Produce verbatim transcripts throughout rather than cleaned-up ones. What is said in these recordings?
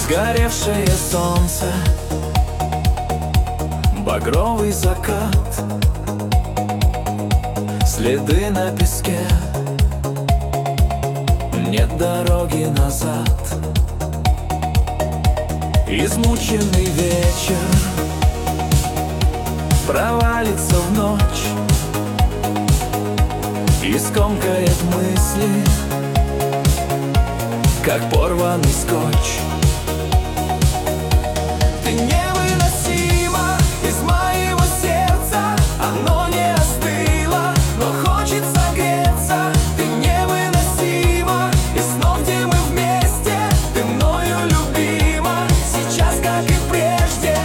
Сгоревшее солнце, багровый закат, следы на песке, нет дороги назад. Измученный вечер провалится в ночь и скомкает мысли, как порванный скотч. Ты невыносима из моего сердца, оно не остыло, но хочется греться. Ты невыносима из снов, где мы вместе, ты мною любима, сейчас как и прежде.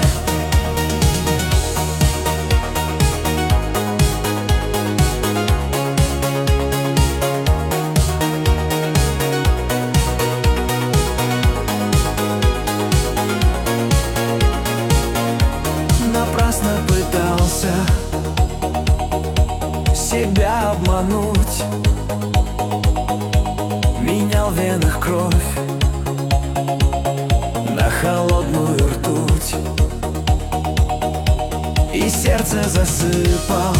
Напрасно пытался себя обмануть, менял в венах кровь на холодную ртуть, и сердце засыпал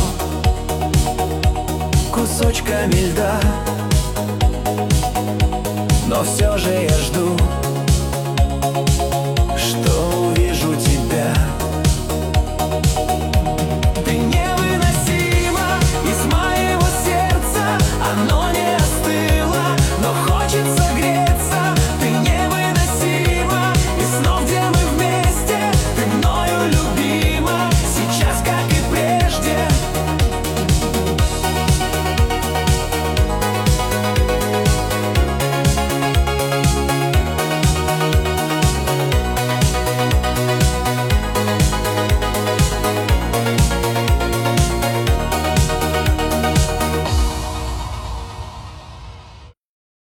кусочками льда. Но все же я жду